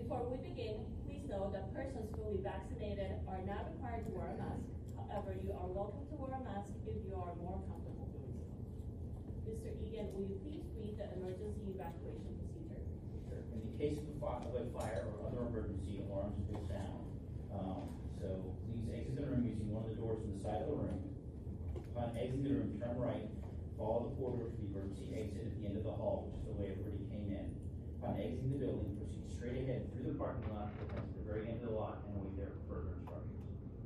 Before we begin, please note that persons fully vaccinated are not required to wear a mask. However, you are welcome to wear a mask if you are more comfortable doing so. Mr. Egan, will you please read the emergency evacuation procedure? Sure. In the case of a fire or other emergency, alarms will sound. So please exit the room using one of the doors on the side of the room. Upon exiting the room, turn right, follow the corridor to the emergency exit at the end of the hall, which is the way everybody came in. Upon exiting the building, proceed straight ahead through the parking lot to the very end of the lot and wait there for further instructions.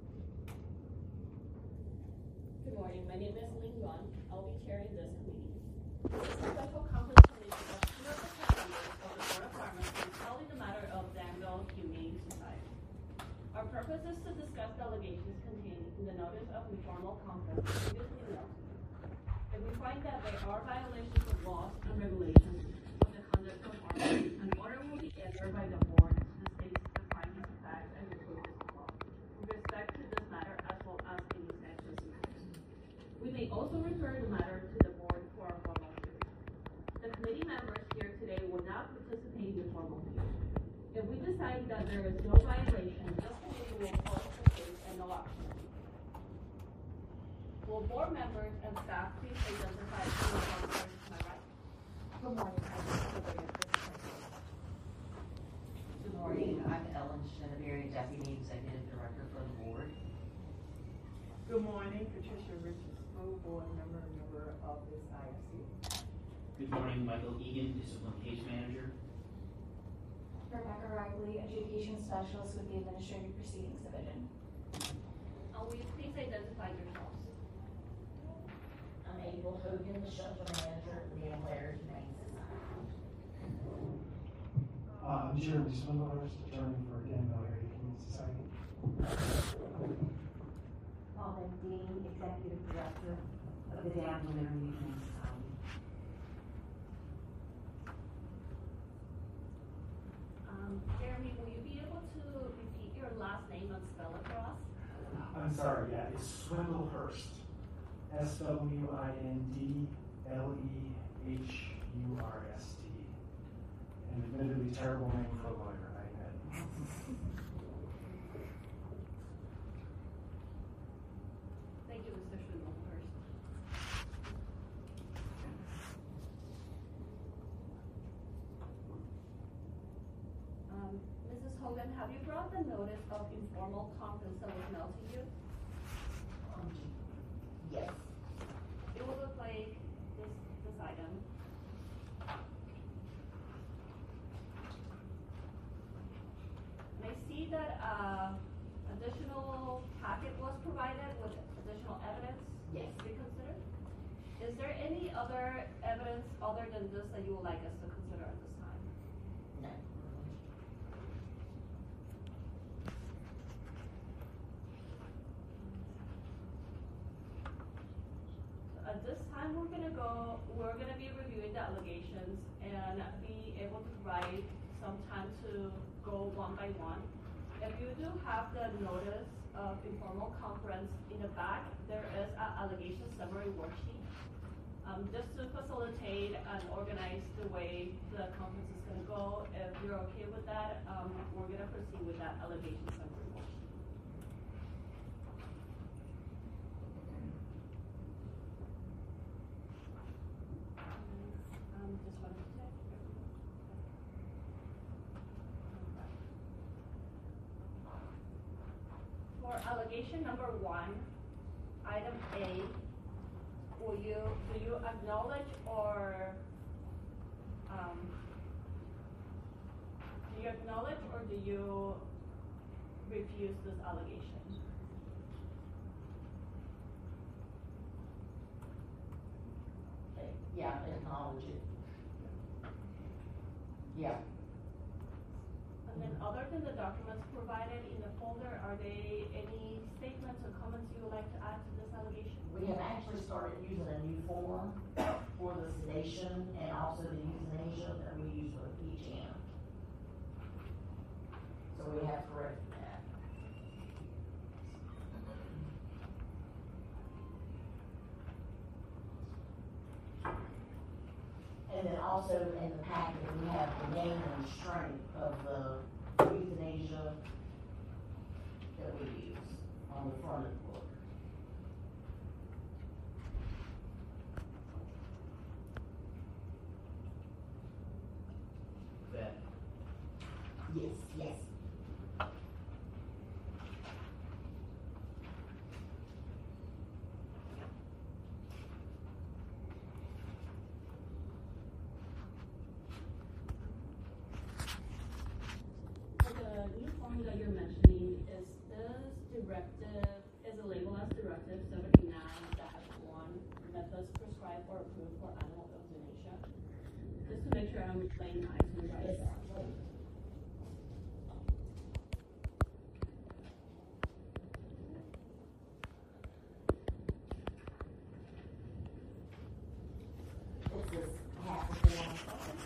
Good morning. My name is Ling Yuan. I'll be chairing this committee. This is a special conference committee of senior executives of the Board of Pharmacy calling the matter of Danville Humane Society. Our purpose is to discuss the allegations contained in the notice of informal conference previously mailed to you. If we find that there are violations of laws and regulations of the conduct of pharmacy, an order will be entered by the board that states the findings of facts and conclusions of law with respect to this matter as well as any said procedures. We may also refer the matter to the board for a formal hearing. The committee members here today will not participate in the formal hearing. If we decide that there is no violation, this committee will close the case and no action. Will board members and staff please identify themselves first to my right? Good morning. Good morning. I'm Ellen Cheneberry, Deputy Executive Director for the board. Good morning. Patricia Richards, School Board member of this IFC. Good morning. Michael Egan, Discipline Case Manager. Rebecca Riley, Education Specialist with the Administrative Proceedings Division. Will you please identify yourselves? I'm April Hogan, the Shelter Manager at the Blair Humane Society. I'm Jeremy Swindlehurst, attorney for Danville Area Humane Society. I'm Dean, Executive Director of the Danville Area Humane Society. Jeremy, will you be able to repeat your last name and spell it for us? I'm sorry, yeah, it's Swindlehurst. Swindlehurst. An admittedly terrible name for a lawyer, I admit. Thank you, Mr. Swindlehurst. Mrs. Hogan, have you brought the notice of informal conference that was mailed to you? Yes. It will look like this item. And I see that additional packet was provided with additional evidence Yes. to be considered. Is there any other evidence other than this that you would like us to consider at this time? No. At this time, we're gonna be reviewing the allegations and be able to provide some time to go one by one. If you do have the notice of informal conference in the back, there is an allegation summary worksheet. Just to facilitate and organize the way the conference is gonna go, if you're okay with that, we're gonna proceed with that allegation summary worksheet. Just wanted to check. For allegation number 1, item A, do you acknowledge or do you refuse this allegation? Okay. Yeah, acknowledge it. Yeah. And then other than the documents provided in the folder, are there any statements or comments you would like to add to this allegation? We have actually started using a new form for the sedation and also the euthanasia that we use with PGM. So we have corrected that. And then also in the packet, we have the name and strength of the euthanasia that we use on the front of the book. That, Yes, yes. The new formula you're mentioning, is this directive, is a label as directive 79-1, methods prescribed or approved for animal euthanasia? Just to make sure I'm playing nice and right. It's this half of the one.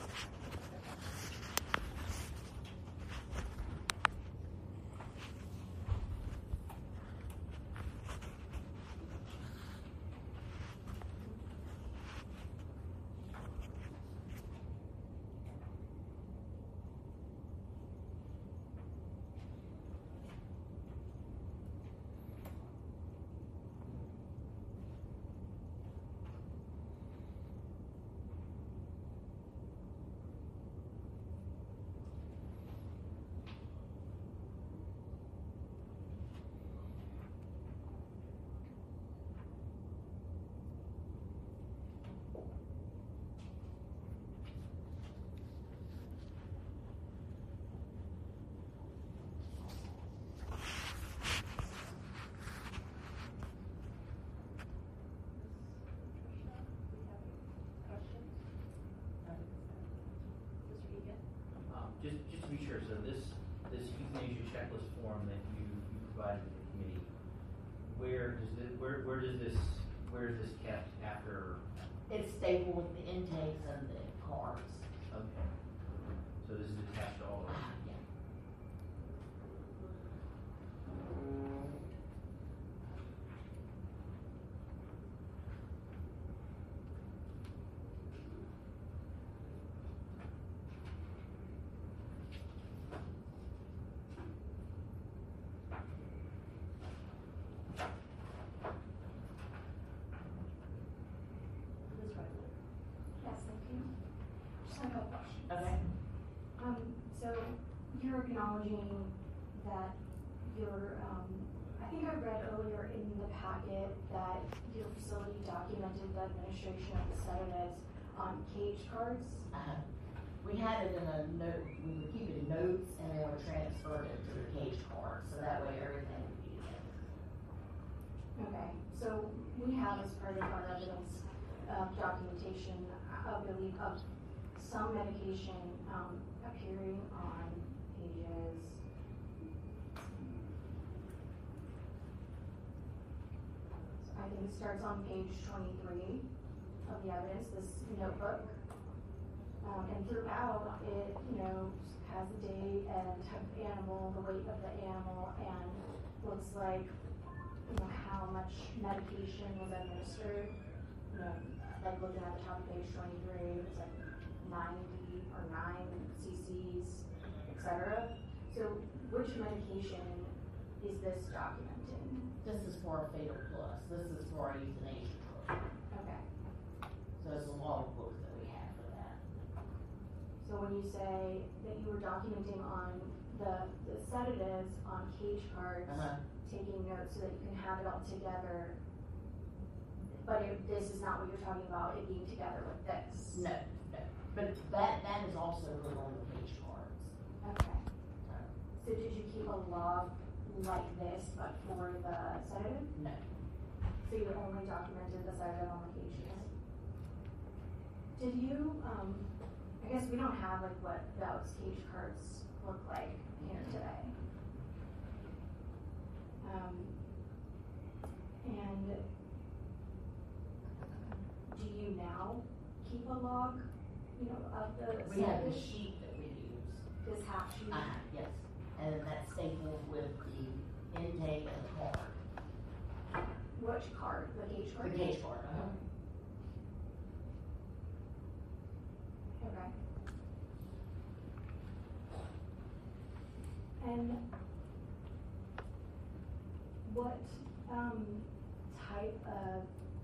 just to be sure, so this euthanasia checklist form that you provided to the committee, where is this kept after? It's stapled with the intakes and the cards. Okay. So this is attached to all of them? Yeah. Yes, thank you. Just have a question. Okay. So you're acknowledging that I think I read earlier in the packet that your facility documented the administration of the sedatives on cage cards. We had it in a note, we would keep it in notes and then we transferred it to the cage card, so that way everything would be together. Okay, so we have as part of our evidence documentation, I believe, of some medication appearing on pages. I think it starts on page 23 of the evidence, this notebook. And throughout it, has the date and type of animal, the weight of the animal, and looks like, how much medication was administered. Like looking at the top of page 23, it's like 90 or 9 cc's, etc. So which medication is this documenting? This is for a Fatal Plus, this is for a euthanasia drug. Okay. So there's a lot of books that we have for that. So when you say that you were documenting on the sedatives on cage cards, taking notes so that you can have it all together, but this is not what you're talking about, it being together with this? No. But that is also put on the page cards. Okay. So did you keep a log like this, but for the sedative? No. So you only documented the sedative on the pages? Did you, I guess we don't have like what those cage cards look like here today. And do you now keep a log, of the We have the sedative? sheet that we use. This half sheet? Yes. And then that's stapled with the intake and the card. Which card? The cage card? The cage card, Okay. And what, type of,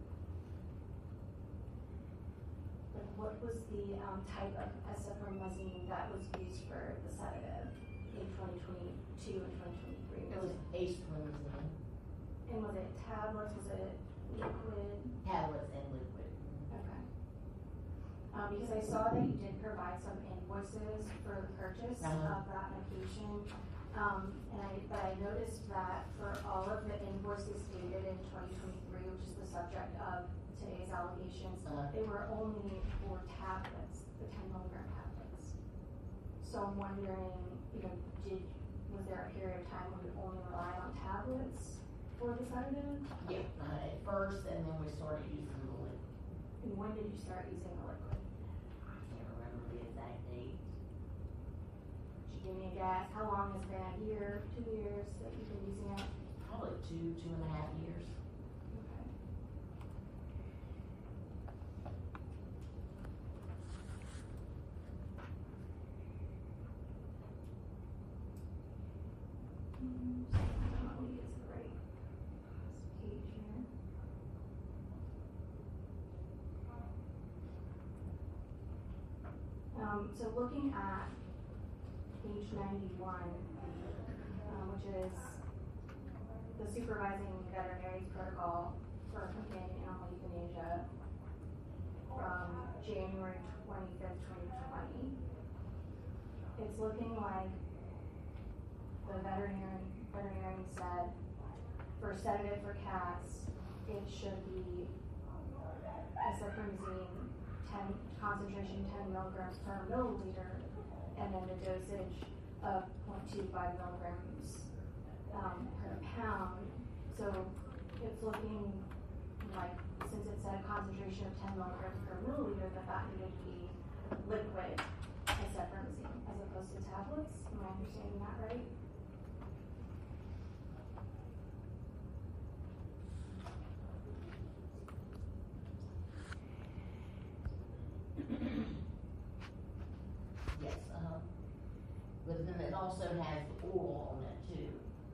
like, what was the, type of acetaminophen that was used for the sedative in 2022 and 2023? It was acetylmazine, And was it tablets, was it liquid? tablets and liquid. Okay. Because I saw that you did provide some invoices for the purchase Uh-huh. of that medication. But I noticed that for all of the invoices dated in 2023, which is the subject of today's allegations, Uh-huh. they were only for tablets, the 10 milligram tablets. So I'm wondering, was there a period of time when you only relied on tablets for the sedative? Yeah, at first, and then we started using the liquid. And when did you start using the liquid? I can't remember the exact date. Could you give me a guess? How long has it been? A year, 2 years that you've been using it? Probably 2.5 years. Okay. Let me get to the right page here. So looking at page 91, which is the supervising veterinarian's protocol for companion animal euthanasia from January 25th, 2020. It's looking like the veterinarian said for sedative for cats, it should be acetaminophen, concentration 10 milligrams per milliliter, and then the dosage of 0.25 milligrams per pound. So it's looking like, since it said concentration of 10 milligrams per milliliter, that needed to be liquid acetaminophen as opposed to tablets. Am I understanding that right? Yes, but then it also has oral on it too.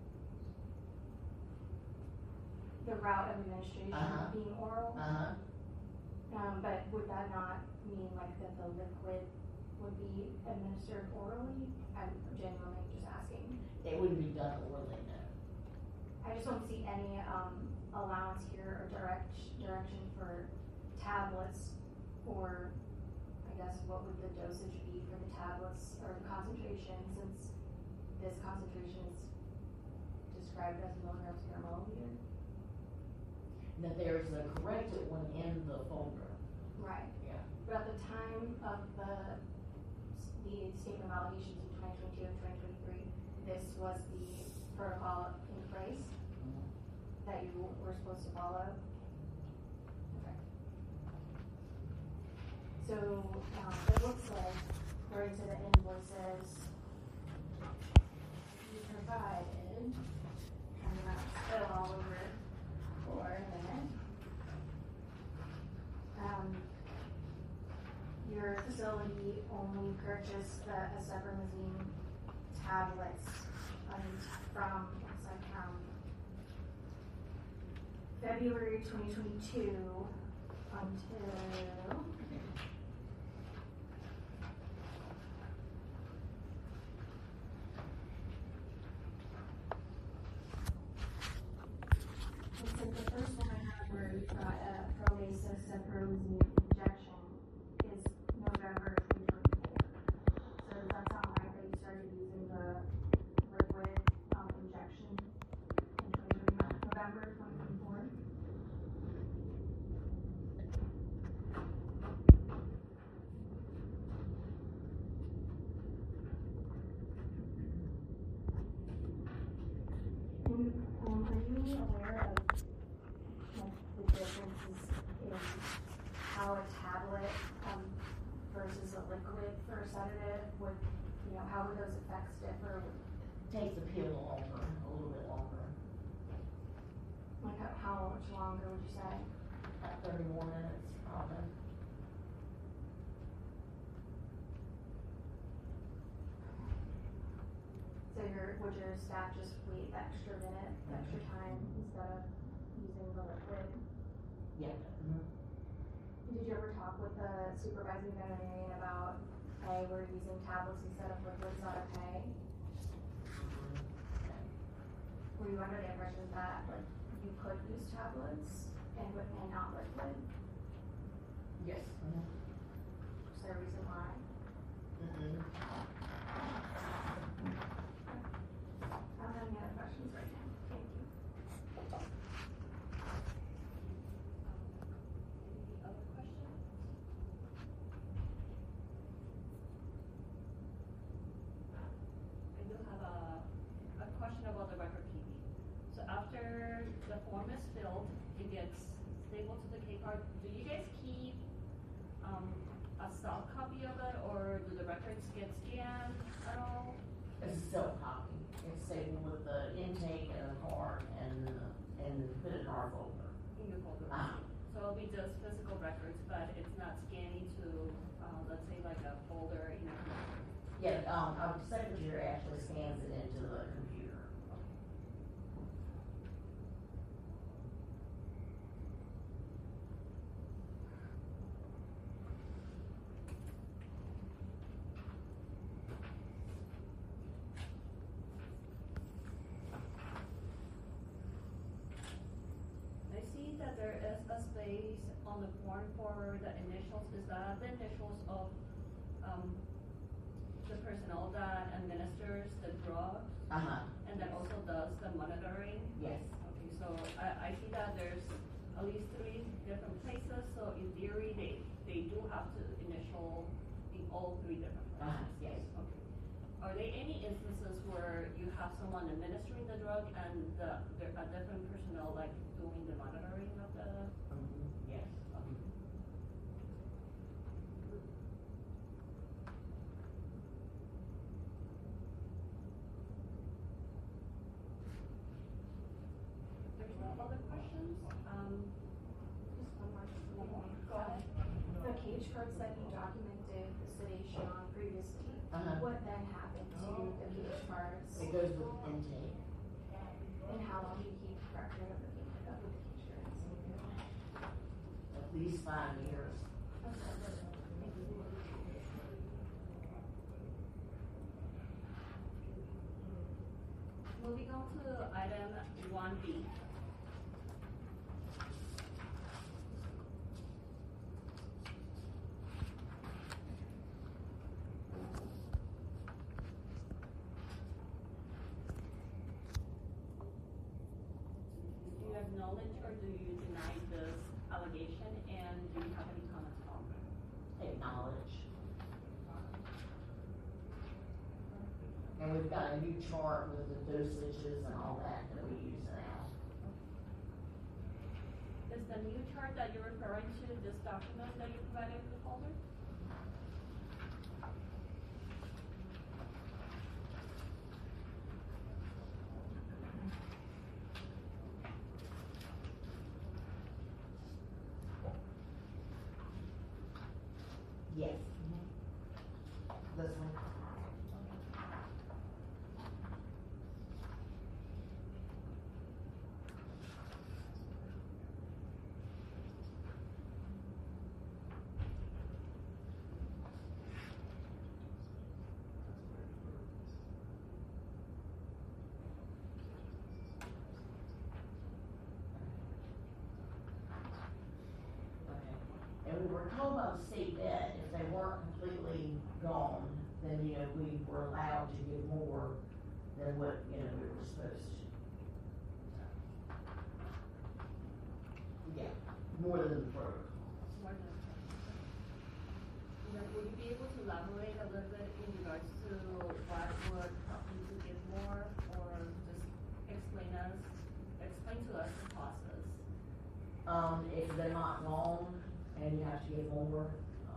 The route of administration Uh-huh. being oral. But would that not mean like that the liquid would be administered orally? I'm genuinely just asking. It wouldn't be done orally, no. I just don't see any allowance here or direction for tablets, or I guess what would the dosage be for the tablets or the concentration, since this concentration is described as milligrams per milliliter? That there's a corrected one in the folder. Right. Yeah. But at the time of the statement of allegations in 2022 and 2023, this was the protocol in place that you were supposed to follow? Okay. So, it looks like, according to the invoices you provided, I'm gonna spill all over for a minute. Your facility only purchased the acetaminophen tablets from, looks like, February 2022 until looks like the first one I have where you've got a Promesa cefuroxime injection is November 2024. So does that sound right that you started using the liquid injection in November 2024? And are you aware of like the differences in how a tablet versus a liquid for a sedative would, how would those effects differ? Takes the pill longer, a little bit longer, Like how much longer would you say? about 30 more minutes probably. So would your staff just wait the extra minute, the extra time instead of using the liquid? Yeah. Did you ever talk with the supervising veterinarian about, hey, we're using tablets instead of liquids, not okay? Were you under the impression that, like, you could use tablets and not liquid? Yes. Is there a reason why? I don't have any other questions right now. Thank you. Any other questions? I do have a question about the record keeping. So after the form is filled, it gets stapled to the K card. Do you guys keep a soft copy of it, or do the records get scanned at all? It's a self copy. It's stapled with the intake and the card and put it in our folder. In your folder? So it'll be just physical records, but it's not scanning to, let's say like a folder in a computer? Yeah, our secretary actually scans it into the computer. I see that there is a space on the form for the initials. Is that the initials of, the personnel that administers the drugs and that also does the monitoring? Yes. Okay, so I see that there's at least 3 different places, so in theory, they do have to initial in all 3 different places? Yes. Okay. Are there any instances where you have someone administering the drug and there are different personnel like doing the monitoring of the? Yes. Okay. There's no other questions? Just one more. Go ahead. The cage cards that you documented the sedation on previously, what then happened to the cage cards? It goes with intake. And how long do you keep record of the cage cards? At least 5 years. Moving on to item 1B. Do you acknowledge or do you deny this allegation, and do you have any comments on it? Acknowledge. And we've got a new chart with the dosages and all that we use now. Is the new chart that you're referring to this document that you provided in the folder? Yes. This one. And we were told by the state that if they weren't completely gone, then, we were allowed to give more than what, we were supposed to. Yeah, more than the protocol. More than. Would you be able to elaborate a little bit in regards to what would help you to give more, or just explain to us the process? If they're not gone and you have to give more,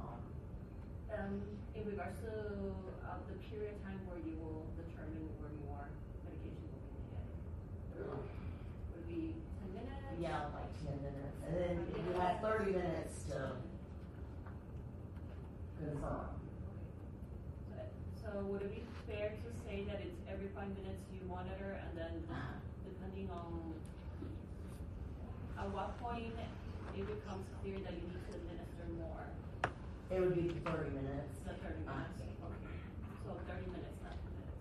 In regards to the period of time where you will determine where more medication will be needed. Would it be 10 minutes? yeah, like 10 minutes. And then you have 30 minutes to confirm. So So would it be fair to say that it's every 5 minutes you monitor, and then depending on at what point it becomes clear that you need to administer more? It would be 30 minutes. The 30 minutes, okay. So 30 minutes, not 2 minutes.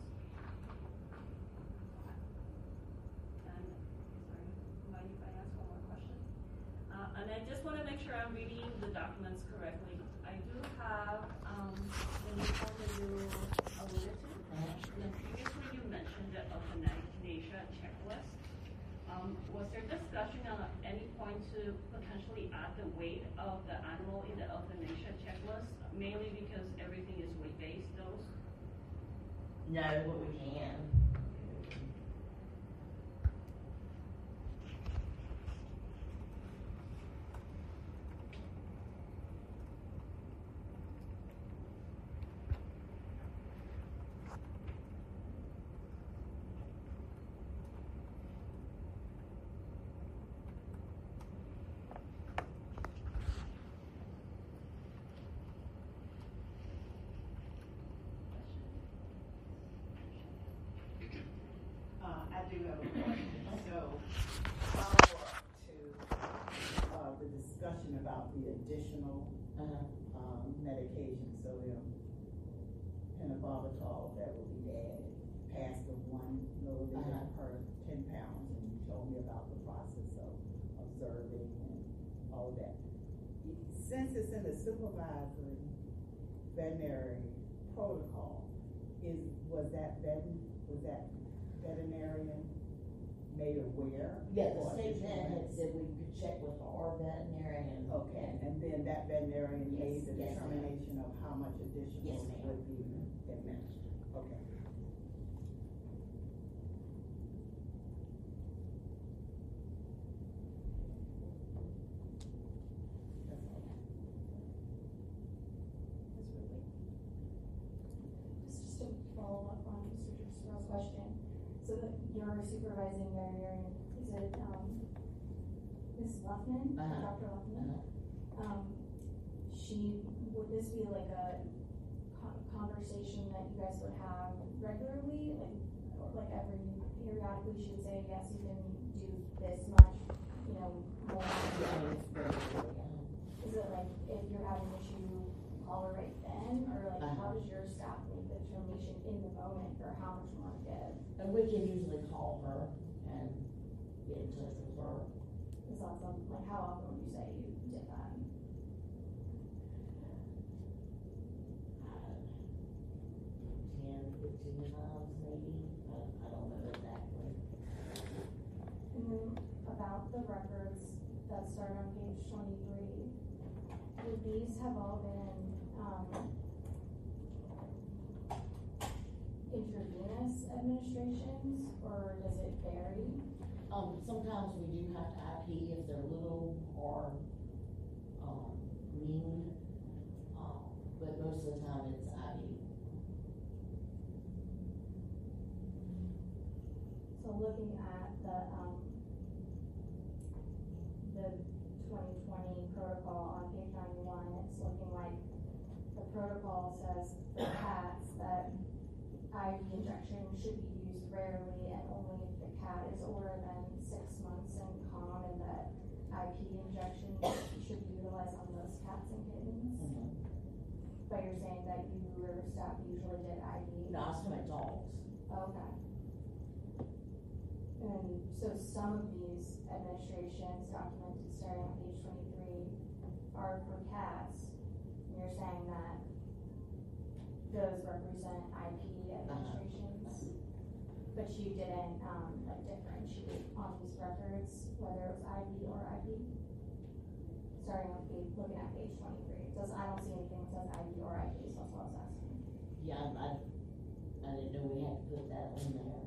And, sorry, mind if I ask one more question? And I just want to make sure I'm reading the documents correctly. I do have, the new one that you alluded to. And previously you mentioned the euthanasia checklist. Was there discussion at any point to potentially add the weight of the animal in the euthanasia checklist? Mainly because everything is weight-based, those? No, but we can. I do have a question. So, follow up to, the discussion about the additional, medication, so pentobarbital that will be added past the 1 milliliter per 10 pounds, and you told me about the process of observing and all of that. Since it's in the supervisory veterinary protocol, was that veterinarian made aware? Yeah, the or state just vet had went- said we could check with our veterinarian. Okay, and then that veterinarian made Yes, the yes, ma'am. determination of how much additional Yes, ma'am. would be administered. Okay. That's all. Just to follow up on Mr. Fitzgerald's question, so that your supervising veterinarian, is it, Ms. Luffman, Dr. Luffman? Would this be like a conversation that you guys would have regularly, like every periodically? She would say, yes, you can do this much, more. Yeah, it's very good, Is it like if you're having an issue, call her right then, or like how Uh-huh. does your staff make the determination in the moment for how much more to give? And we can usually call her and get in touch with her. Is that something, like how often would you say you did that? 10, 15 times maybe, I don't know exactly. And then about the records that start on page 23, would these have all been, intravenous administrations, or does it vary? Sometimes we do have to IP if they're little or, weaned, but most of the time it's IV. So looking at the 2020 protocol on page 91, it's looking like the protocol says for cats that IV injection should be used rarely and only if the cat is older than 6 months and calm, and that IP injection should be utilized on those cats and kittens. Mm-hmm. But you're saying that you or staff usually did IV? No, I was talking about dogs. Okay. And so some of these administrations documented starting on page 23 are for cats. And you're saying that those represent IP administrations, but you didn't differentiate on these records whether it was IV or IP. Starting on page, looking at page 23, I don't see anything that says IV or IP, so that's what I was asking. Yeah, I didn't know we had to put that in there.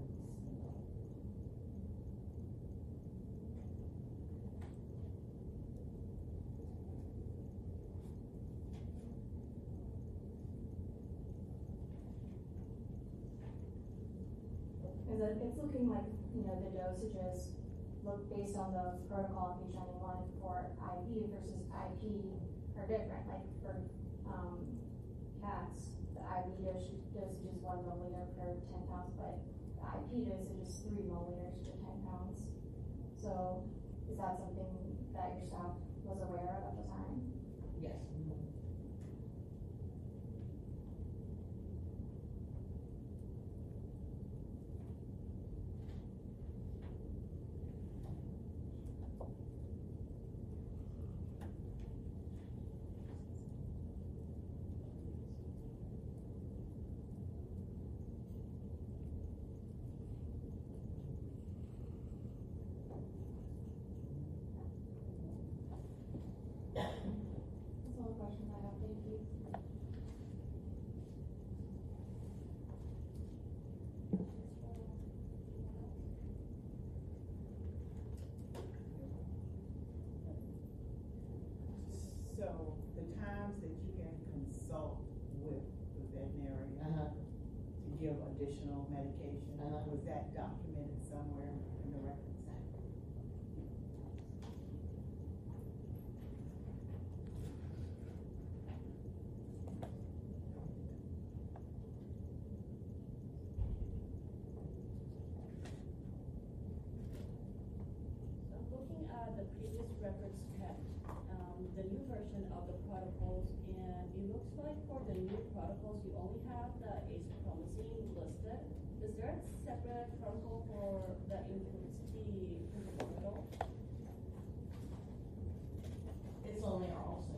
Because it's looking like, the dosages look based on the protocol on page 91 for IV versus IP are different. Like for cats, the IV dosage is 1 milliliter per 10 pounds, but the IP dosage is 3 milliliters per 10 pounds. So is that something that your staff was aware of at the time? Yes. That's all the questions I have. Thank you. So the times that you can consult with the veterinarian to give additional medication, was that documented somewhere in the records? So looking at the previous records kept, the new version of the protocols, and it looks like for the new protocols, you only have the acepromazine listed. Is there a separate protocol for that includes the protocolol? It's on there also.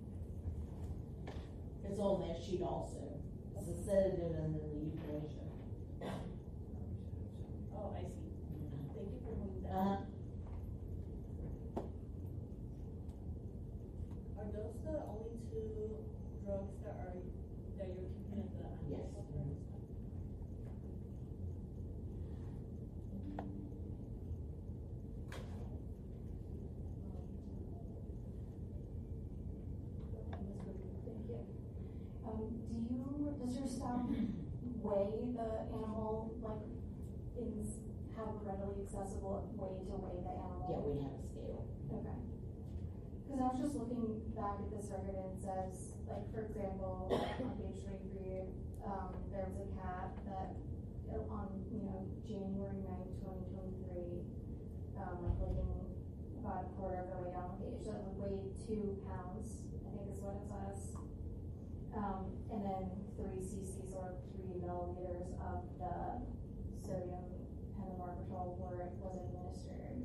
It's on that sheet also. It's a sedative and then the euthanasia. Oh, I see. Thank you for moving that. Are those the only two drugs that you're keeping at the Yes. Thank you. Does your staff weigh the animal, like, have a readily accessible way to weigh the animal? Yeah, we have a scale. Okay. Because I was just looking back at this record and it says, like, for example, on page 23, there was a cat that on, January 9th, 2023, like looking about a quarter of the way down the page, that would weigh 2 pounds, I think is what it says. And then 3 cc's or 3 milliliters of the sodium pentobarbital was administered.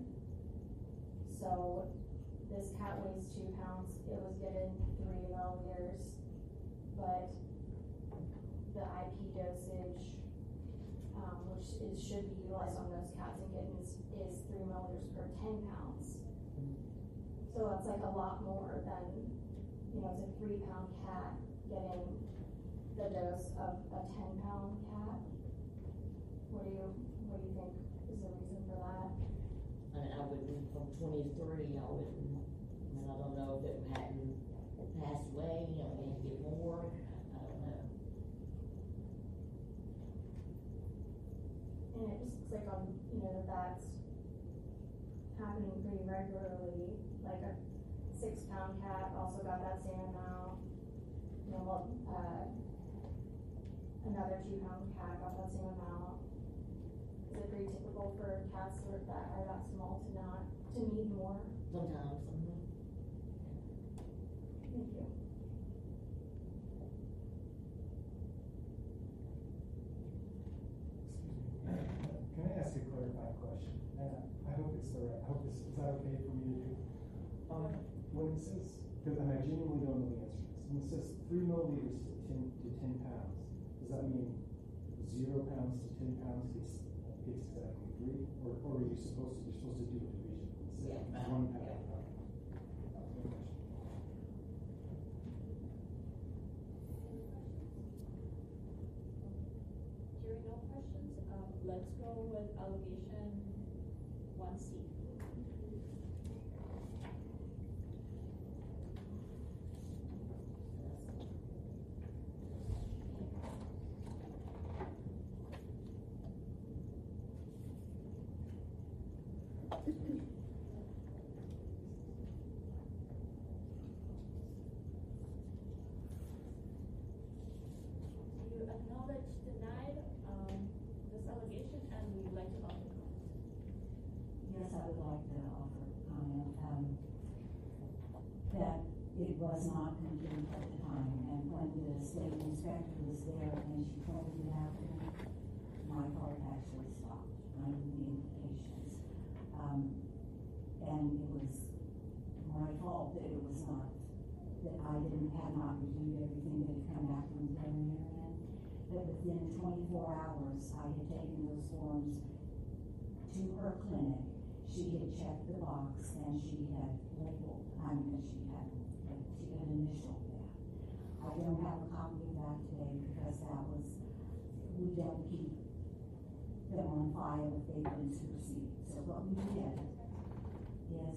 So this cat weighs 2 pounds. It was given 3 milliliters, but the IP dosage, which should be utilized on those cats and kittens, is 3 milliliters per 10 pounds. So that's like a lot more than, it's a 3-pound cat getting the dose of a 10-pound cat. What do you think is the reason for that? I wouldn't, from 23, I don't know if it hadn't passed away, maybe get more, I don't know. And it just looks like that's happening pretty regularly. Like a 6-pound cat also got that same amount. Another 2-pound cat got that same amount. Is it pretty typical for cats that are that small to need more? Sometimes. Thank you. Can I ask a clarifying question? I hope it's the right, is that okay for me to do? When it says, because I genuinely don't know the answer to this, when it says 3 milliliters to 10 pounds, does that mean 0 pounds to 10 pounds gets exactly 3? Or are you supposed to do a division? Yeah. 1 pound. Yeah. Hearing no questions, let's go with allegation 1C. You acknowledge judge denied this allegation, and we would like to offer comment. Yes, I would like to offer comment, that it was not complete at the time, and when the state inspector was there and she pointed it out to me, my heart actually stopped. I knew the implications. And it was my fault that it was not, that I had not reviewed everything that had come back from the veterinarian. But within 24 hours, I had taken those forms to her clinic. She had checked the box and she had labeled, she had initialed that. I don't have a copy of that today because we don't keep them on file if they've been superseded. So what we did is,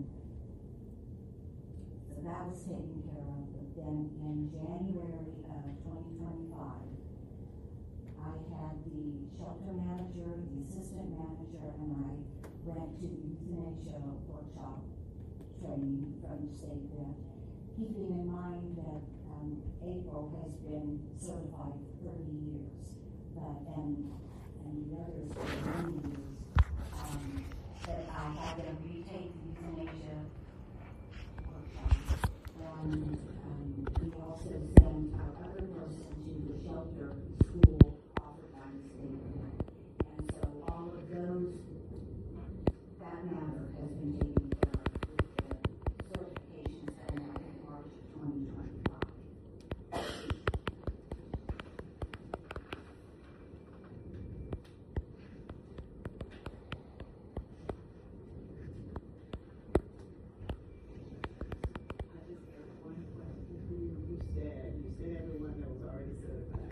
so that was taken care of. But then in January of 2025, I had the shelter manager, the assistant manager, and I went to the euthanasia workshop training from the state vet, keeping in mind that April has been certified for 30 years, and the others for many years. That I had them retake the euthanasia workshop, and we also sent our other person to the shelter school offered by the state vet. And so all of those, that matter has been taken care of with the certifications that are in March of 2025. You said everyone that was already certified.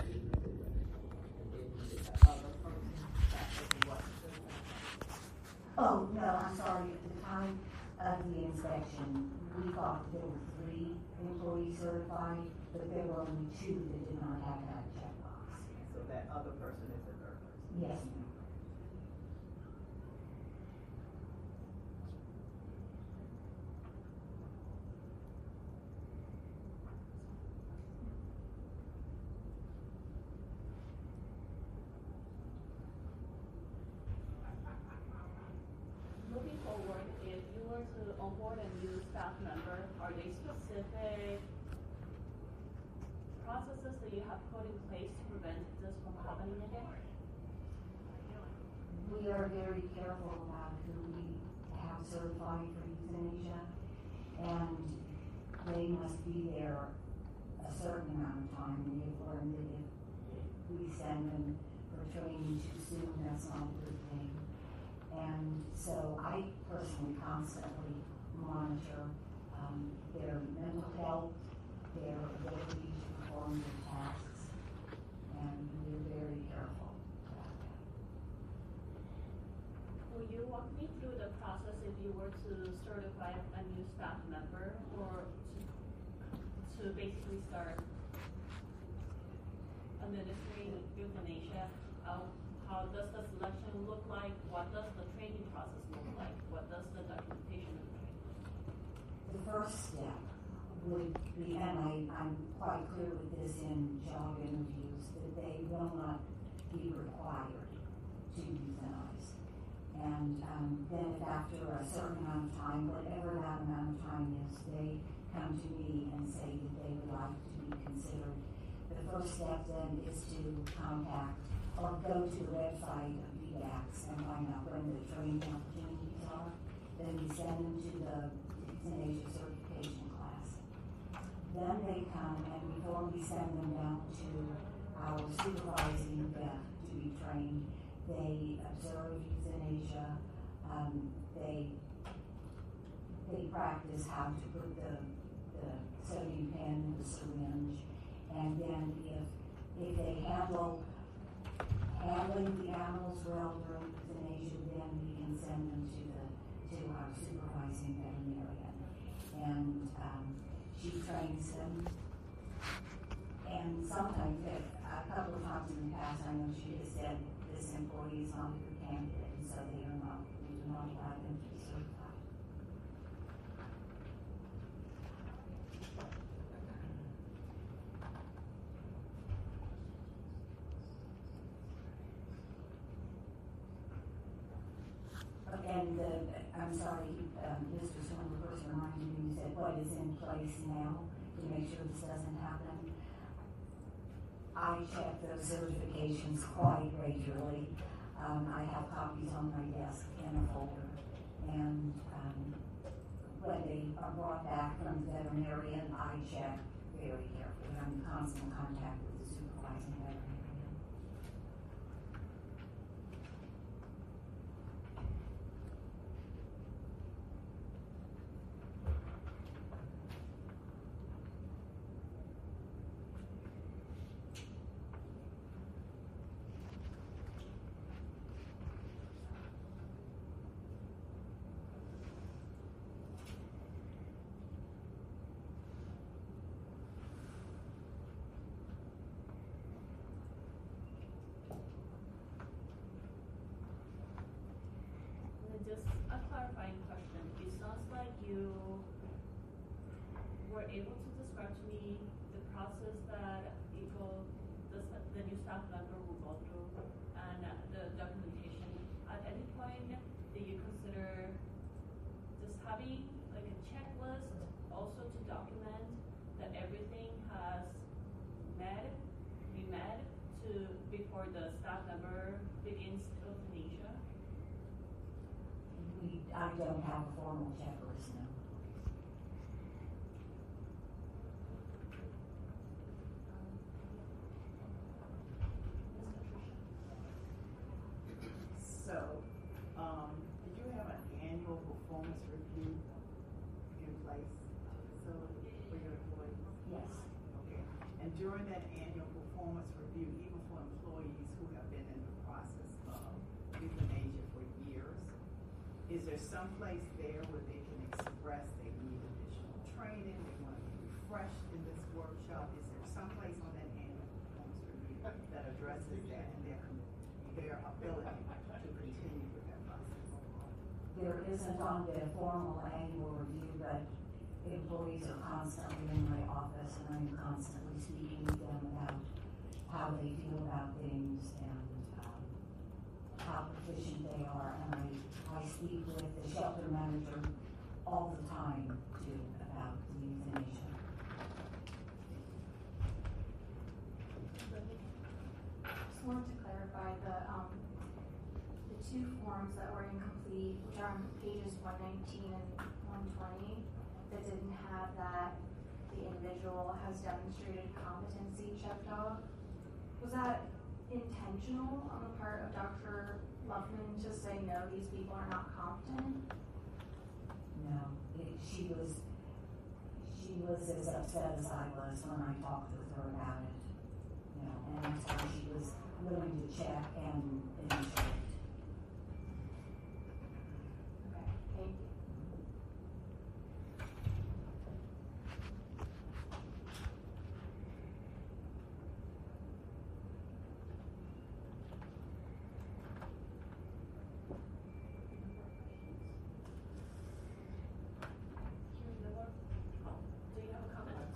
Oh, no, I'm sorry. At the time of the inspection, we thought there were 3 employees certified, but there were only 2 that did not have that checkbox. So that other person is the third person. Yes, ma'am. Moving forward, if you were to onboard a new staff member, are there specific processes that you have put in place to prevent this from happening again? We are very careful about who we have certified for euthanasia, and they must be there a certain amount of time. We have learned that if we send them for training too soon, that's not a good thing. And so I personally constantly monitor their mental health, their ability to perform their tasks, and we're very careful about that. Will you walk me through the process if you were to certify a new staff member or to basically start administering euthanasia? How does the selection look like? What does the training process look like? What does the documentation look like? The first step would be, and I'm quite clear with this in job interviews, that they will not be required to euthanize. And then if after a certain amount of time, whatever that amount of time is, they come to me and say that they would like to be considered. The first step then is to contact or go to the website of VDAX and find out when the training opportunities are. Then we send them to the euthanasia certification class. Then they come, and before we send them down to our supervising vet to be trained, they observe euthanasia. They practice how to put the sodium pen in the syringe, and then if they handling the animals well during euthanasia, then we can send them to our supervising veterinarian, and she trains them. And sometimes, a couple of times in the past, I know she has said this employee is not a good candidate, and so we do not allow them to be certified. And I'm sorry, Mr. Stone first reminded me, you said what is in place now to make sure this doesn't happen. I check those certifications quite regularly. I have copies on my desk in a folder. And when they are brought back from the veterinarian, I check very carefully. I'm in constant contact with the supervising veterinarian. Just a clarifying question. It sounds like you were able to describe to me the process that the new staff member will go through and the documentation. At any point, do you consider just having like a checklist also to document that everything has been met before the staff member begins euthanasia? I don't have a formal checklist now. So, did you have an annual performance review in place facility for your employees? Yes. Okay. And during that annual performance review, even for employees who have been in the process of euthanasia for years, is there some place there where they can express they need additional training, they want to be refreshed in this workshop? Is there some place on that annual performance review that addresses that and their ability to continue with that process? There isn't on the formal annual review, but employees are constantly in my office and I'm constantly speaking with them about how they feel about things and how proficient they are. And I speak with the shelter manager all the time too about the euthanasia. Just wanted to clarify the two forms that were incomplete, which are on pages 119 and 120, that didn't have that the individual has demonstrated competency checked off. Was that intentional on the part of Dr. Luffman to say, no, these people are not competent? No, she was as upset as I was when I talked with her about it. You know, and that's why she was willing to check and initiate. Okay, thank you. Do you have a comment?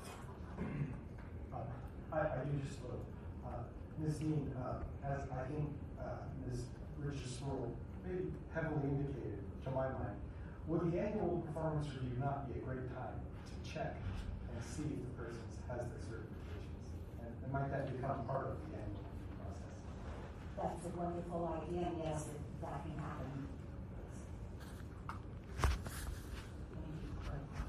I do just look. Ms. Dean, as I think Ms. Richards-Swirl maybe heavily indicated, to my mind, would the annual performance review not be a great time to check and see if the person has their certifications? And might that become part of the annual process? That's a wonderful idea, and yes, that can happen. Thank you for that.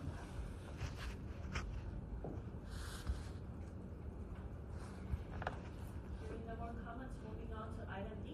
Hearing no more comments, moving on to item D.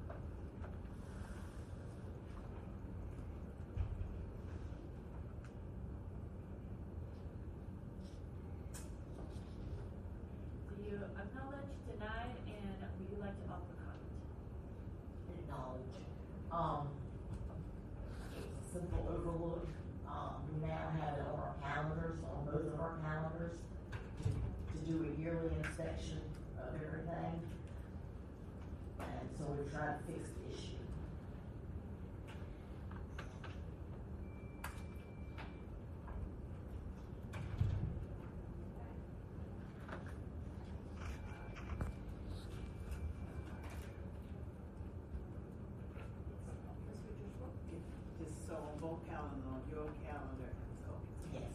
Do you acknowledge, deny, and would you like to offer comment? Acknowledge. It's a simple overlook. We now have it on our calendars, on both of our calendars, to do a yearly inspection of everything. And so we're trying to fix the issue. Ms. Richards-Swirl? calendar, on your calendar, so. Yes,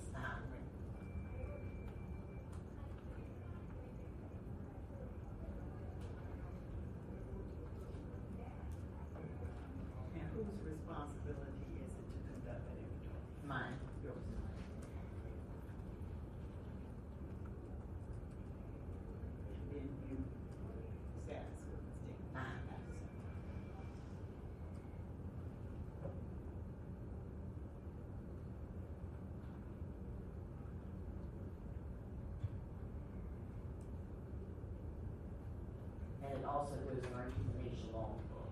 And whose responsibility is it to conduct that inventory? mine. Yours. And then you satisfy the state. And it also goes in our euthanasia law book.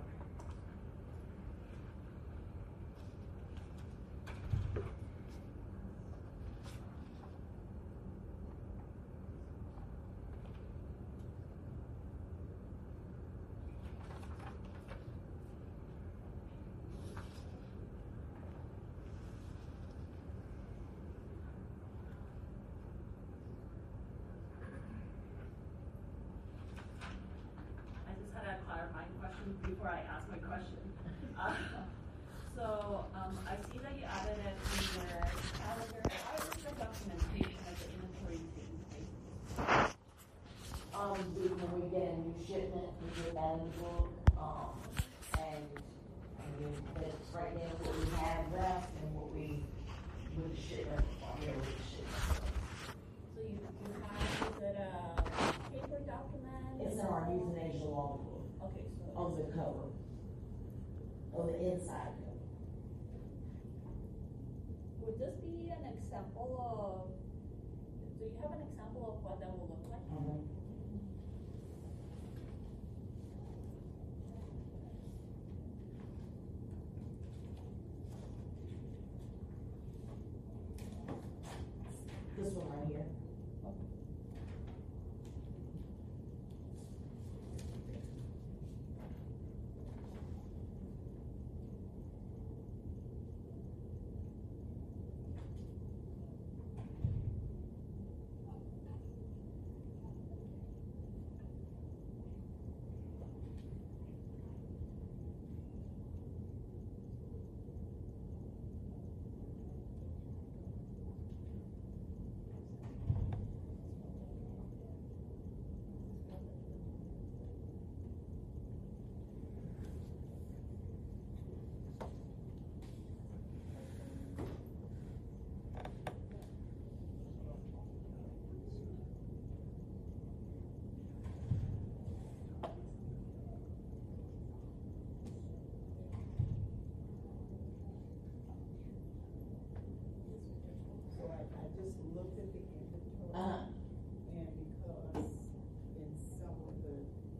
I just had a clarifying question before I ask my question. I see that you added it in your calendar. How is the documentation of the inventory taking place? When we get a new shipment, we get that in the book, and that's right now what we have left and what we, with the shipment, with the shipment. So you have, is it a paper document? It's in our euthanasia law book, Okay, so. on the cover, on the inside cover. Would this be an example of, do you have an example of what that will look like? This one right here. So I just looked at the inventory. Uh-huh. And because in some of the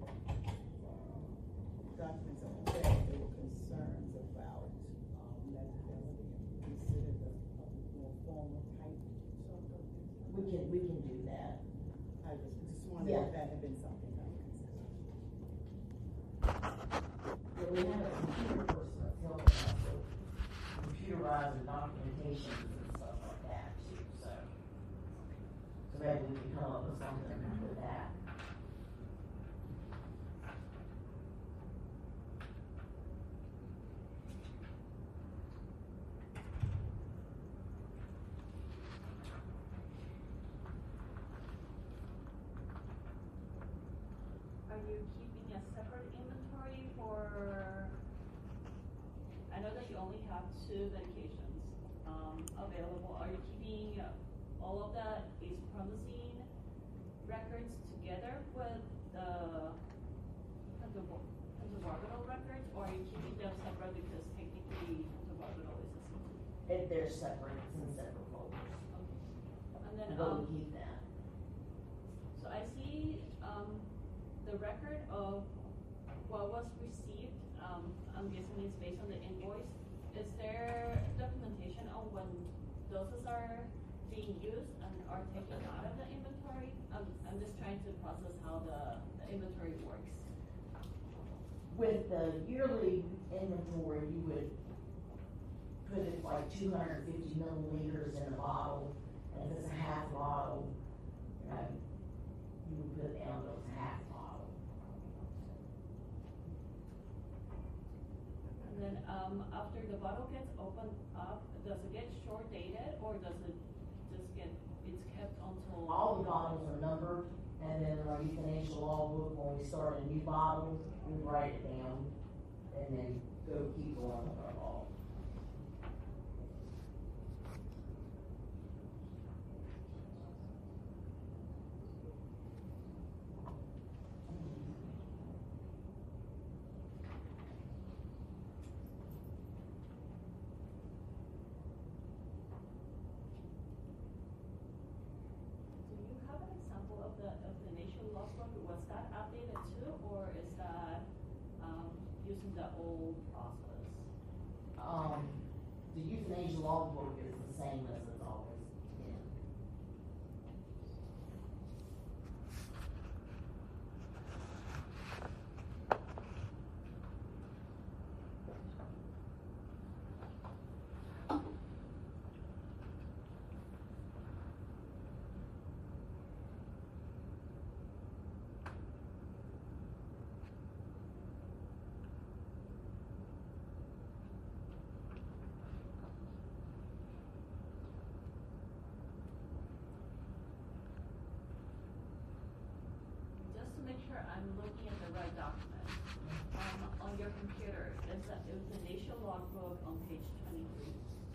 documents on that, there were concerns about legibility and considered a more formal type sort of. We can do that. I just wondered Yeah. if that had been something I considered. Yeah, we have a computer person that's helping us with computerized documentations and stuff like that too, so. So maybe we can come up with something with that. Are you keeping a separate inventory for, I know that you only have 2 medications, available. Are you keeping all of the acetylpromazine records together with the pentobarbital records, or are you keeping them separate because technically pentobarbital is a CT? If they're separate, it's in separate folders. And then, But we keep that. so I see, the record of what was received, I'm guessing it's based on the invoice. Is there documentation on when doses are being used and are taken out of the inventory? I'm just trying to process how the inventory works. With the yearly inventory, you would put it like 250 milliliters in a bottle, and if it's a half bottle, you would put it down to a half bottle. And then, after the bottle gets opened up, does it get short dated or does it just get, it's kept until? All the bottles are numbered, and then in our euthanasia logbook, when we start a new bottle, we write it down, and then keep going with our bottle. Do you have an example of the nation logbook? Was that updated too, or is that, using the old process? The euthanasia logbook is the same as it's always been. Just to make sure I'm looking at the right document, on your computer, is the euthanasia logbook on page 23?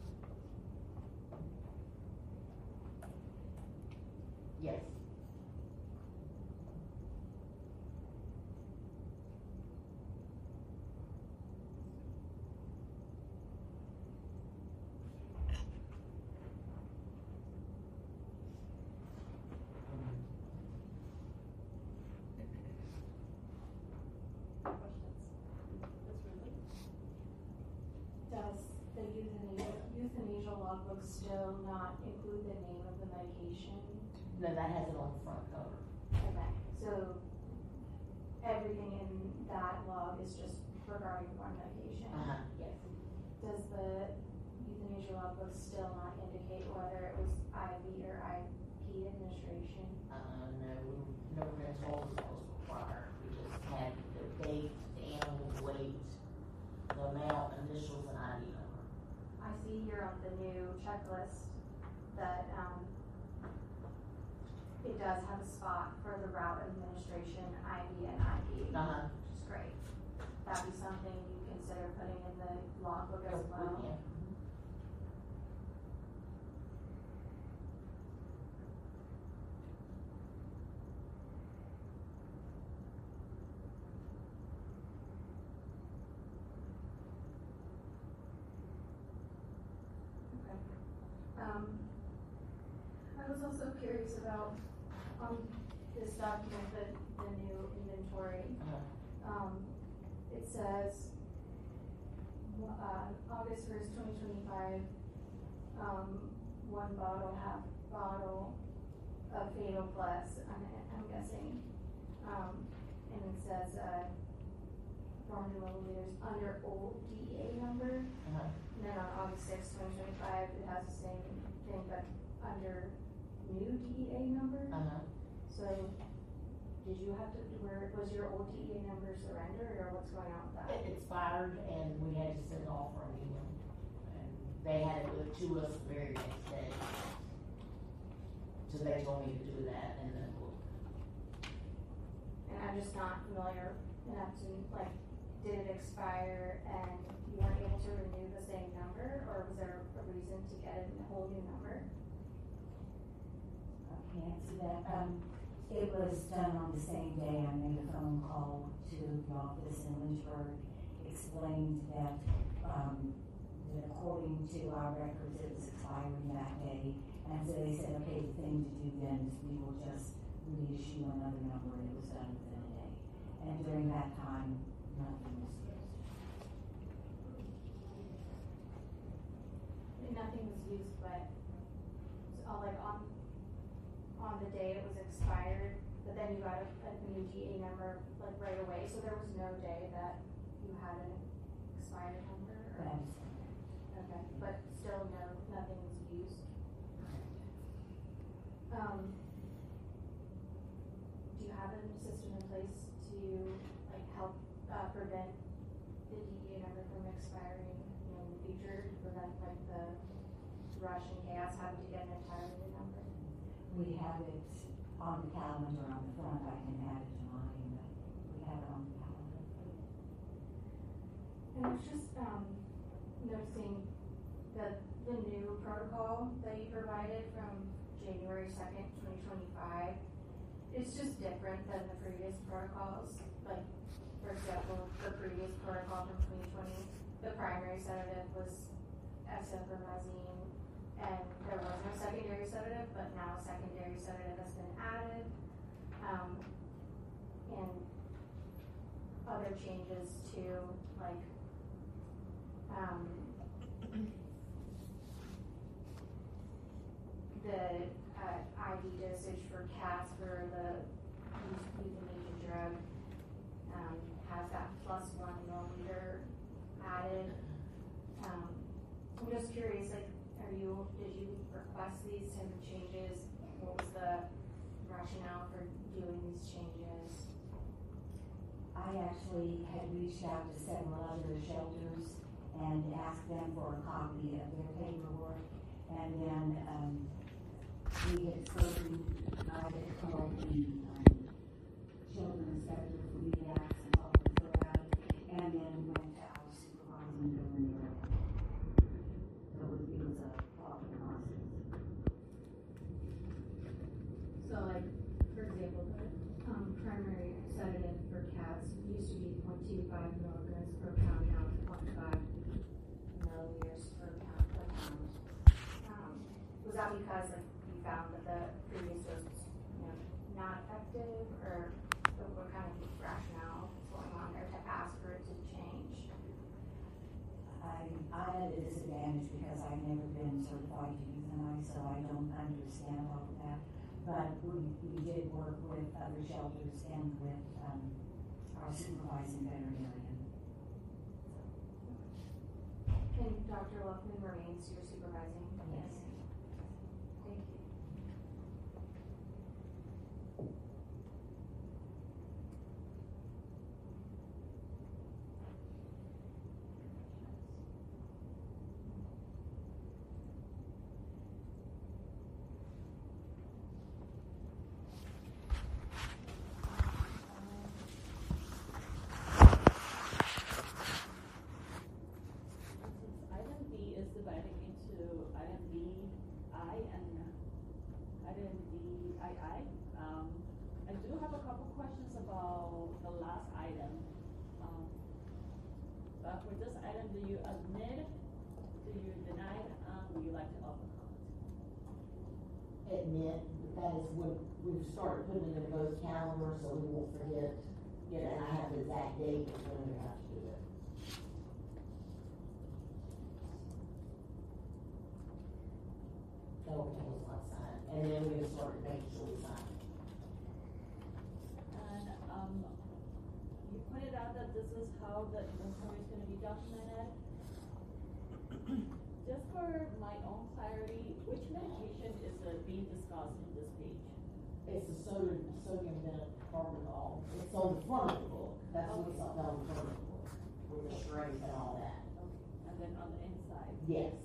Yes. Questions? That's really? Does the euthanasia logbook still not include the name of the medication? No, that has it on the front cover. Okay, so everything in that log is just regarding one medication? Yes. Does the euthanasia logbook still not indicate whether it was IV or IP administration? No, we've never been told it was required. We just had the date, the animal weight, the amount, initials, and ID number. I see here on the new checklist that, it does have a spot for the route of administration, IV and IP. Which is great. That'd be something you consider putting in the logbook as well. Yeah. Okay. I was also curious about, this document, the new inventory. It says, August 1st, 2025, one bottle, half bottle of Fatal Plus, I'm guessing. And it says, 400 milliliters under old DEA number. And then on August 6th, 2025, it has the same thing, but under new DEA number. So, did you have to, was your old DEA number surrendered, or what's going on with that? It expired, and we had to send it off for a new one. And they had it to us the very next day. So they told me to do that, and then we'll. And I'm just not familiar enough to, like, did it expire and you weren't able to renew the same number, or was there a reason to get a whole new number? I can't see that. It was done on the same day. I made a phone call to the office in Lynchburg, explained that, that according to our records, it was expiring that day. And so they said, okay, the thing to do then is we will just reissue another number, and it was done within a day. And during that time, nothing was used. Nothing was used, but, like, on the day it was expired, but then you got a new DA number, like, right away, so there was no day that you had an expired number, or? That is Okay, but still nothing was used. Do you have a system in place to, like, help prevent the DEA number from expiring, in the future to prevent like the rush and chaos having to get an entirely new number? We have it on the calendar on the front, I can add it to mine, but we have it on the calendar. And I was just, noticing that the new protocol that you provided from January 2nd, 2025 is just different than the previous protocols. Like, for example, the previous protocol from 2020, the primary sedative was esomeprazole, and there was no secondary sedative, but now a secondary sedative has been added. And other changes to, like, the IV dosage for cats for the euthanasia drug has that +1 milliliter added. I'm just curious, like, did you request these type of changes? What was the rationale for doing these changes? I actually had reached out to several other shelters and asked them for a copy of their paperwork, and then we had spoken, I had called the children inspector for relapse and all for that, and then went to our supervising governor. So it was a proper process. So, like, for example, the primary sedative for cats used to be 0.25 milligrams per pound, now it's 0.5 milliliters per pound. Was that because, like, you found that the previous dose was, not effective, or what kind of rationale is going on there to ask for it to change? I'm at a disadvantage because I've never been certified to euthanize, so I don't understand all of that. But we did work with other shelters and with our supervising veterinarian. And Dr. Luckman remains your supervising? Yes. Thank you. Item B is divided into item B, I, and item B, II. I do have a couple questions about the last item. But for this item, do you admit, do you deny, would you like to offer comment? Admit, that is when we've started putting it in both calendars, so we won't forget, and I have the exact date of when we have to do it. That'll tell us what sign, and then we're gonna start making sure we sign. And, you pointed out that this is how the inventory is gonna be documented. Just for my own clarity, which medication is being discussed in this page? It's the sodium bicarbonate. It's on the front of the book. That's what's on the front of the book, with the strength and all that. Okay, and then on the inside? Yes.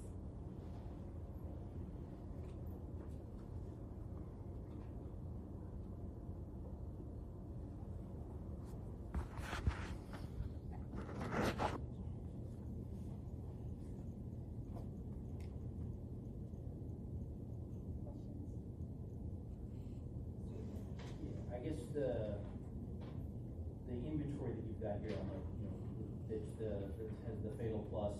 I guess the inventory that you've got here on the, that has the Fatal Plus,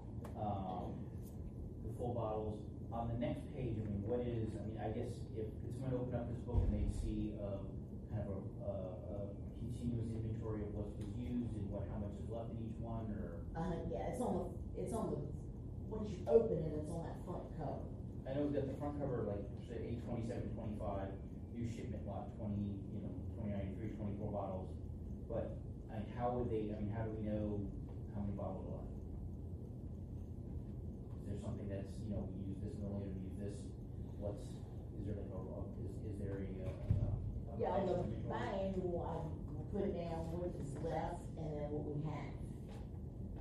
the full bottles. On the next page, I guess if someone opened up this book and they'd see kind of a continuous inventory of what was used and how much is left in each one, or? Yeah, it's on the, once you open it, it's on that front cover. I know that the front cover, like, say, 8/27/25, new shipment lot 2093, 24 bottles. But, how do we know how many bottles are left? Is there something that's, we use this milliliter, we use this, is there Yeah, on the manual, I will put down what is left and then what we have.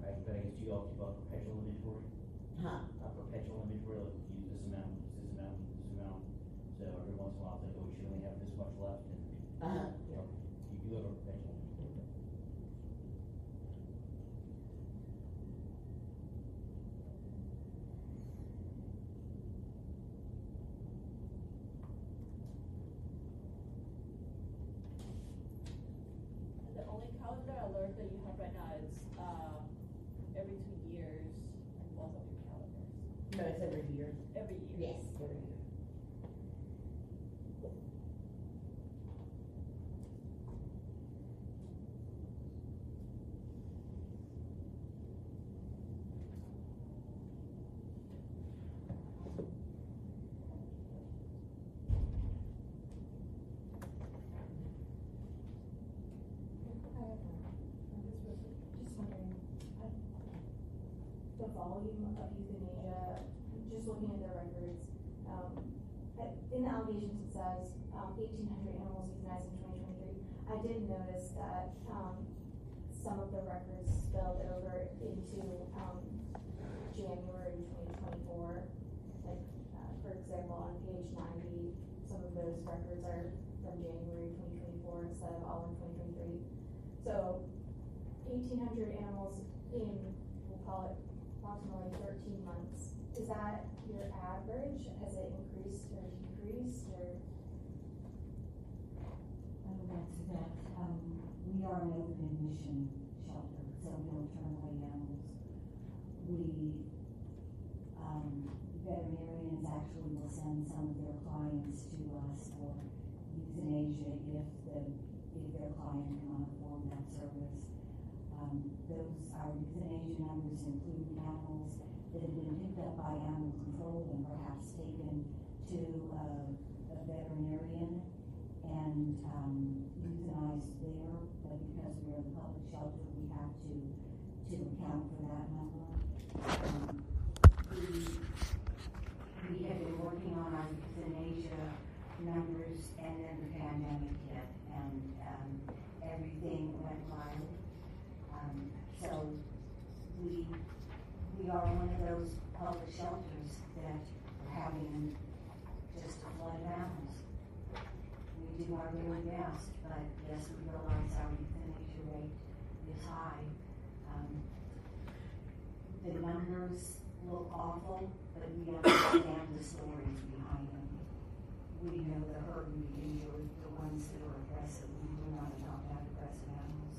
but I guess do you all keep a perpetual inventory? Huh? A perpetual inventory, like use this amount, use this amount, use this amount. So every once in a while, it's like, oh, we should only have this much left. And, Yeah. you do have a perpetual inventory. And the only calendar alert that you have right now is every 2 years in both of your calendars. No, it's every year. Every year. Yes, every year. Just wondering, the volume of euthanasia, just looking at their records, in the allegations it says, 1,800 animals euthanized in 2023. I did notice that, some of the records spilled over into, January 2024. Like, for example, on page 90, some of those records are from January 2024 instead of all in 2023. So 1,800 animals in, we'll call it approximately 13 months. Is that your average? Has it increased or decreased or? That's that, we are an open admission shelter, so we don't turn away animals. We, veterinarians actually will send some of their clients to us for euthanasia if their client cannot afford that service. Our euthanasia numbers include animals that have been picked up by animal control and perhaps taken to a veterinarian and euthanized there, but because we are the public shelter, we have to account for that number. We have been working on our euthanasia numbers, and then the pandemic hit, and everything went wild. So we are one of those public shelters that are having just a flood of animals. We do our very best, but yes, we realize our euthanasia rate is high. The numbers look awful, but we understand the stories behind them. We know the herd behavior, the ones that are aggressive. We do not adopt that aggressive animals.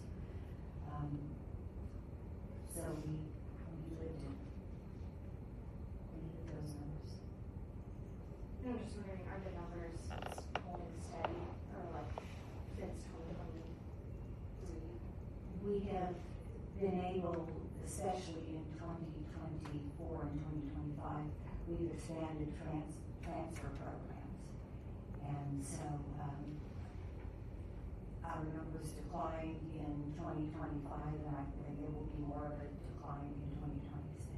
So we lived it. We hit those numbers. I'm just wondering, are the numbers holding steady or like since 2023? We have been able, especially in 2024 and 2025, we've expanded transfer programs. And so our numbers declined in 2025, and I think there will be more of a decline in 2026.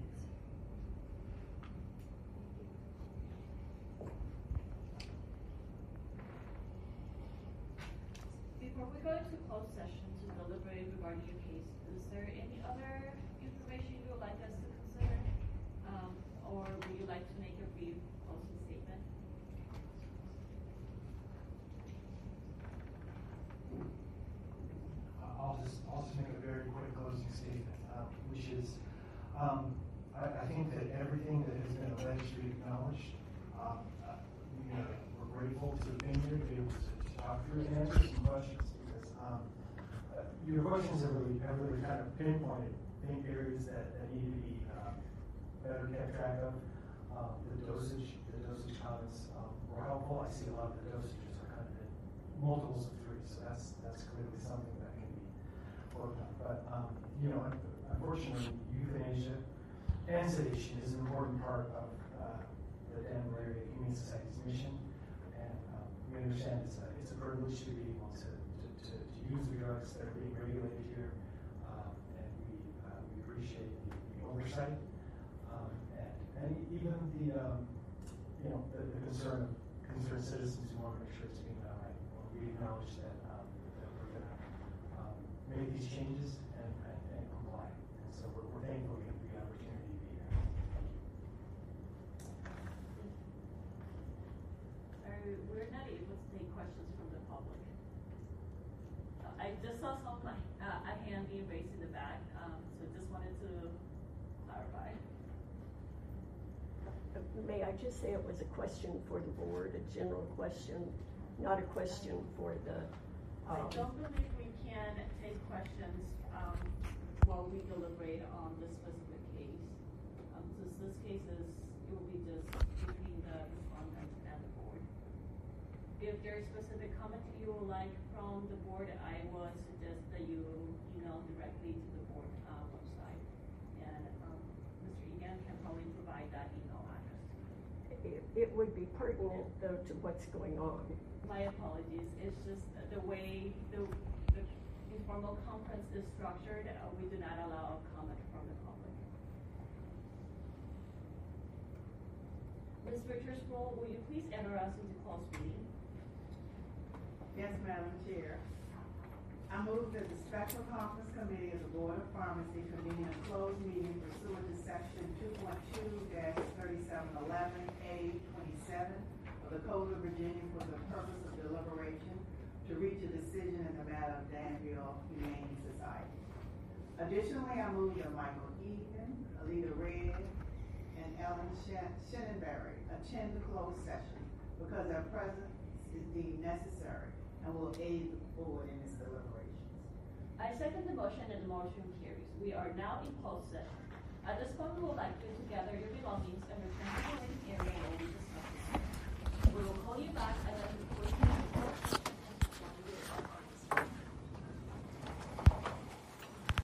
Before we go into closed session to deliberate regarding your case, is there any other information you would like us to consider? Or would you like to make a brief closing statement? I'll just make a very quick closing statement, which is, I think that everything that has been alleged we acknowledged. We're grateful to have been here to be able to talk through and answer some questions, because your questions have really kind of pinpointed areas that need to be better kept track of. The dosage comments were helpful. I see a lot of the dosages are kind of in multiples of 3, so that's clearly something that can be worked on. But unfortunately, euthanasia and sedation is an important part of the Dan Malaria Humane Society's mission, and we understand it's a privilege to be able to use the drugs that are being regulated here, and we appreciate the oversight and even the concerned citizens who want to make sure it's being done right. We acknowledge that we're going to make these changes and comply. And so we're a hand being raised in the back, so just wanted to clarify. May I just say it was a question for the board, a general question, not a question for the, I don't believe we can take questions, while we deliberate on this specific case. Since this case is, it will be just between the respondent and the board. If there's specific comment you would like from the board, I would suggest that you email directly to the board, website. And, Mr. Egan can probably provide that email address. it would be pertinent though to what's going on. My apologies, it's just the way the informal conference is structured, we do not allow comment from the public. Ms. Richards-Roll, will you please enter us into closed meeting? Yes, Madam Chair. I move that the Special Conference Committee of the Board of Pharmacy convene a closed meeting pursuant to section 2.2-3711A27 of the Code of Virginia for the purpose of deliberation to reach a decision in the matter of Danville Humane Society. Additionally, I move that Michael Egan, Alita Red, and Ellen Shenenberry attend the closed session because their presence is deemed necessary and will aid the board in its deliberations. I second the motion and the motion carries. We are now in closed session. At this point, we would like you to gather your belongings and return to the